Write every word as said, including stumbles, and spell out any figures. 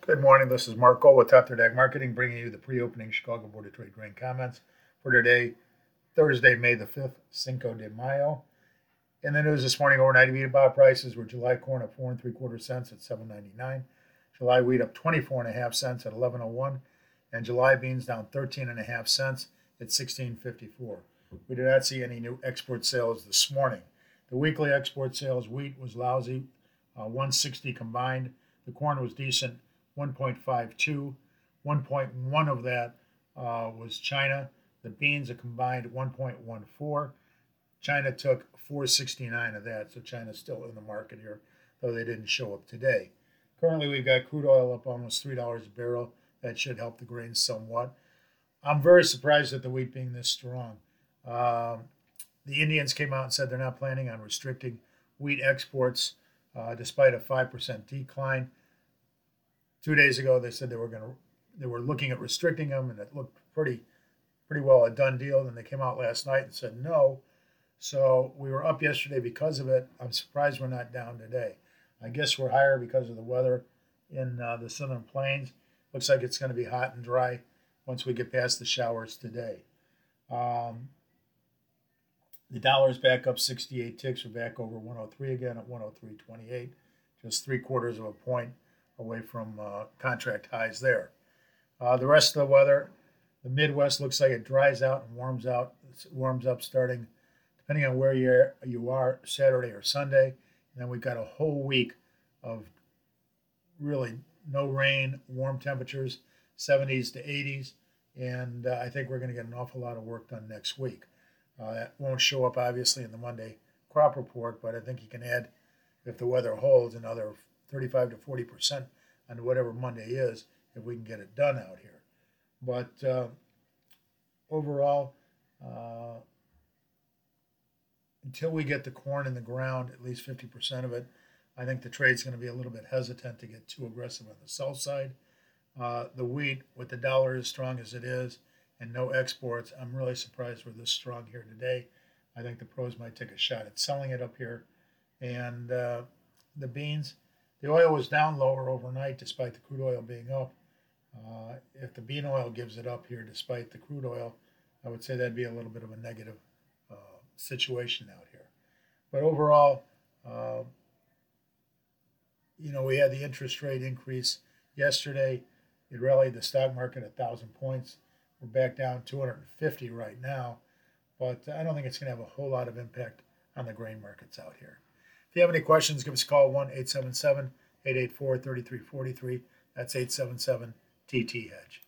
Good morning. This is Mark Gold with Top Third Ag Marketing, bringing you the pre-opening Chicago Board of Trade grain comments for today, Thursday, May the fifth, Cinco de Mayo. In the news this morning, overnight wheat about prices were July corn up four and three quarter cents at seven ninety-nine, July wheat up twenty-four and a half cents at eleven oh one, and July beans down thirteen and a half cents at sixteen fifty-four. We did not see any new export sales this morning. The weekly export sales, wheat was lousy, uh, one sixty combined. The corn was decent, one point five two. one point one of that uh, was China. The beans are combined one point one four. China took four sixty-nine of that, so China's still in the market here, though they didn't show up today. Currently, we've got crude oil up almost three dollars a barrel. That should help the grains somewhat. I'm very surprised at the wheat being this strong. Um, the Indians came out and said they're not planning on restricting wheat exports uh, despite a five percent decline. Two days ago, they said they were going to, they were looking at restricting them, and it looked pretty, pretty well a done deal. Then they came out last night and said no. So we were up yesterday because of it. I'm surprised we're not down today. I guess we're higher because of the weather in uh, the southern plains. Looks like it's going to be hot and dry once we get past the showers today. Um, the dollar is back up sixty-eight ticks. We're back over one oh three again at one oh three twenty-eight, just three quarters of a point away from uh, contract highs there. Uh, the rest of the weather, the Midwest looks like it dries out and warms out. It warms up starting, depending on where you're, you are, Saturday or Sunday. And then we've got a whole week of really no rain, warm temperatures, seventies to eighties. And uh, I think we're going to get an awful lot of work done next week. Uh, that won't show up, obviously, in the Monday crop report, but I think you can add, if the weather holds, another thirty-five to forty percent on whatever Monday is if we can get it done out here. But uh, overall, uh, until we get the corn in the ground, at least fifty percent of it, I think the trade's going to be a little bit hesitant to get too aggressive on the sell side. Uh, the wheat, with the dollar as strong as it is and no exports, I'm really surprised we're this strong here today. I think the pros might take a shot at selling it up here. And uh, the beans, the oil was down lower overnight despite the crude oil being up. Uh, if the bean oil gives it up here despite the crude oil, I would say that'd be a little bit of a negative uh, situation out here. But overall, uh, you know, we had the interest rate increase yesterday. It rallied the stock market a thousand points. We're back down two hundred fifty right now, but I don't think it's going to have a whole lot of impact on the grain markets out here. If you have any questions, give us a call, one eight seven seven, eight eight four, three three four three. That's eight seven seven T T Hedge.